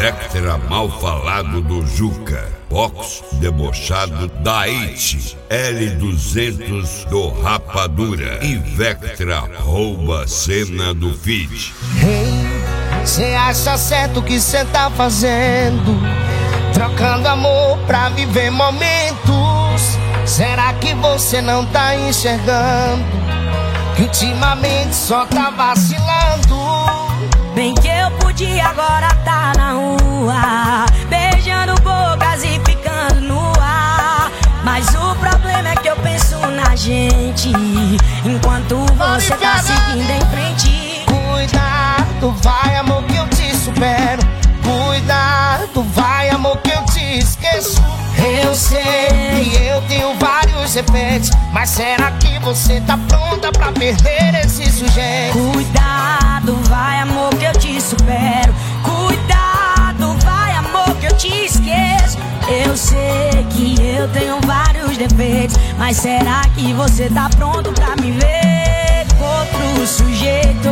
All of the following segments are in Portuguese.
Vectra mal falado do Juca, Box debochado da It, L200 do Rapadura e Vectra rouba cena do feat. Hey, cê acha certo o que cê tá fazendo? Trocando amor pra viver momentos. Será que você não tá enxergando que ultimamente só tá vacilando? Bem que eu podia agora tá na rua, beijando bocas e ficando no ar. Mas o problema é que eu penso na gente, enquanto você tá seguindo em frente. Cuidado, vai amor que eu te supero. Cuidado, vai amor que eu te esqueço. Eu sei que eu tenho vários defeitos, mas será que você tá pronta pra perder esse sujeito? Cuidado, vai amor que eu te supero. Cuidado, vai amor que eu te esqueço. Eu sei que eu tenho vários defeitos, mas será que você tá pronto pra me ver com outro sujeito?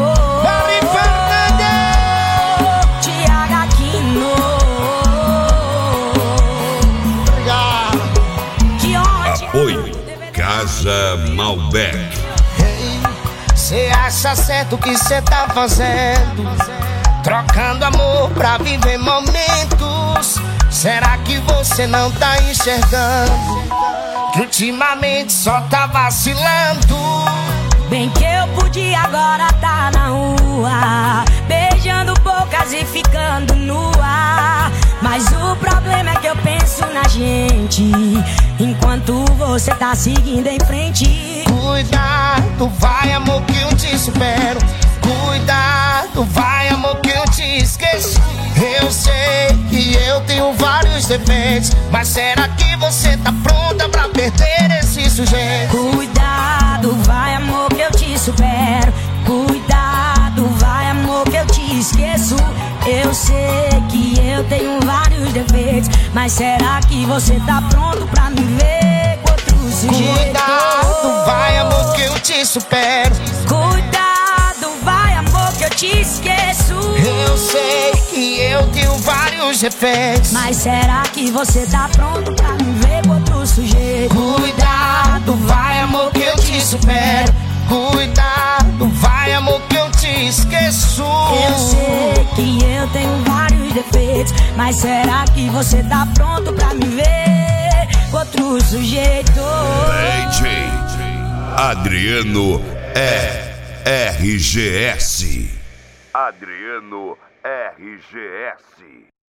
Apoio Casa Malbec. Hey, cê acha certo o que cê tá fazendo? Trocando amor pra viver momentos. Será que você não tá enxergando que ultimamente só tá vacilando? Bem que eu podia agora tá na rua, beijando bocas e ficando no ar. Mas o problema é que eu penso na gente, enquanto você tá seguindo em frente. Cuidado, vai amor que eu te supero. Cuidado, vai amor que eu te esqueço. Eu sei que eu tenho vários defeitos, mas será que você tá pronta pra perder esse sujeito? Cuidado, vai amor que eu te supero. Cuidado, vai amor que eu te esqueço. Eu sei que eu tenho vários defeitos, mas será que você tá pronto pra me ver com outro sujeito? Cuidado, vai amor que eu te supero. Cuidado, vai amor que eu te esqueço. Eu sei que eu tenho vários defeitos, mas será que você tá pronto pra me ver com outro sujeito? Cuidado, vai amor que eu te supero. Cuidado, vai amor que eu te esqueço. Eu sei que eu tenho vários defeitos, mas será que você tá pronto pra me ver com outro sujeito? DJ Adriano RGS. Adriano RGS.